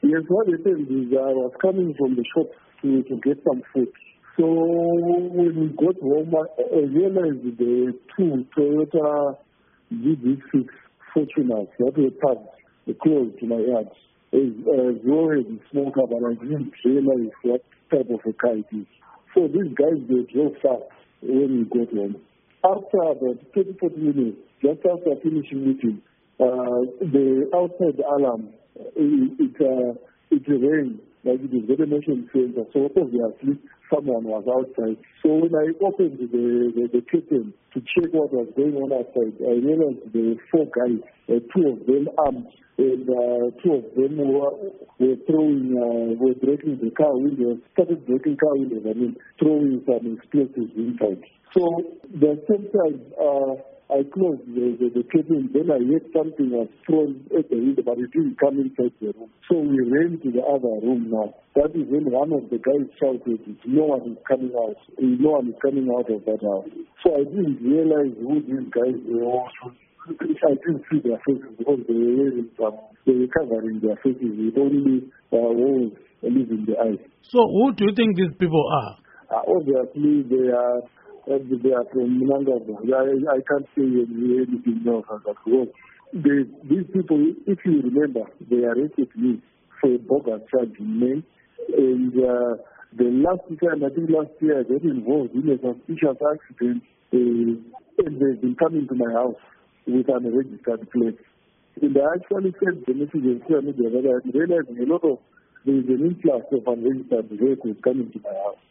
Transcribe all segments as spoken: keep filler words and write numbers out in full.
Yes, what happened is I was coming from the shop to, to get some food. So when we got home, I realized the two Toyota G D six Fortuners that were parked close to my yard. As well as the smoker, but I didn't realize what type of a car it is. So these guys, they drove fast when we got home. After about thirty, forty minutes, just after finishing meeting, uh, the outside alarm, it, it, uh, it rang, like it was very motion sensor. So obviously, someone was outside. So when I opened the, the, the curtain to check what was going on outside, I realized there were four guys, uh, two of them armed, and uh, two of them were, were throwing, uh, were breaking the car windows, started breaking car windows, I mean, throwing some explosives inside. So the same time, uh, I closed the, the, the curtain, then I heard something was thrown at the window, but it didn't come inside the room. So we ran to the other room now. That is when one of the guys shouted, no one is coming out. No one is coming out of that house. So I didn't realize who these guys were also. I didn't see their faces because they were wearing some, they were covering their faces with only uh, walls leaving the eyes. So who do you think these people are? Uh, obviously, they are uh, they are from Mnangagwa. I, I can't say anything else on that because they, these people, if you remember, they arrested me for a bogus charge in May. And uh, the last time, I think last year, I got involved in a suspicious accident, uh, and they've been coming to my house with an unregistered plate. And I actually sent the message on social media that I'm realizing a lot of, there is an influx of unregistered vehicles coming to my house.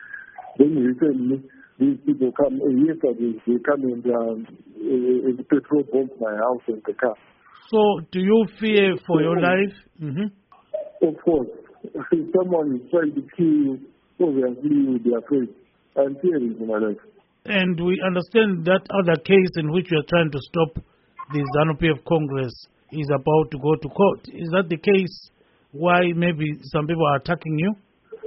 Then recently, these people come, uh, yesterday, they come and, um, uh, and petrol bomb my house and the car. So do you fear for your life? Mm-hmm. Of course. If someone is trying to kill you, obviously you will be afraid. I'm fearing for my life. And we understand that other case in which you are trying to stop the ZANU P F Congress is about to go to court. Is that the case why maybe some people are attacking you?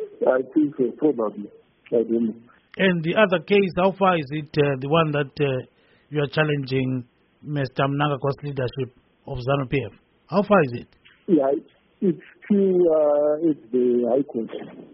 I think so, probably. I don't know. And the other case, how far is it, uh, the one that uh, you are challenging Mister Mnangagwa's leadership of ZANU P F? How far is it? Yeah, it's still uh, at the High Court.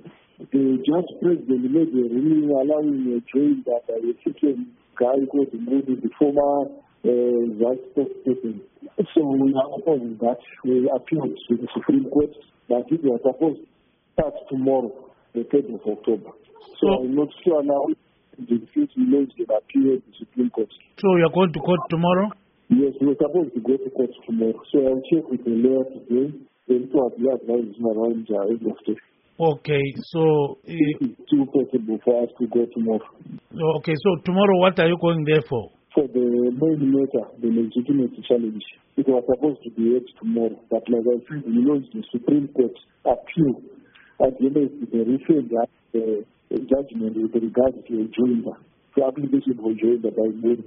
The judge president made a ruling allowing a jury that a African guy called Modi, the former uh, vice president. So we are opposing that. We appealed to the Supreme Court that it was supposed to start tomorrow, the third of October. So, so I'm not sure now if the defense launched an appeal to the Supreme Court. So you're going to court tomorrow? Yes, we're supposed to go to court tomorrow. So I'll check with the lawyer today. Then to apply advice around the end of the Okay, so it is still possible for us to go tomorrow. Okay, so tomorrow what are you going there for? For the main matter, the legitimate challenge. It was supposed to be held tomorrow, but like I said, we launched the Supreme Court appeal against the referred uh, judgment with regards to a joinder. The application for joinder by Modi.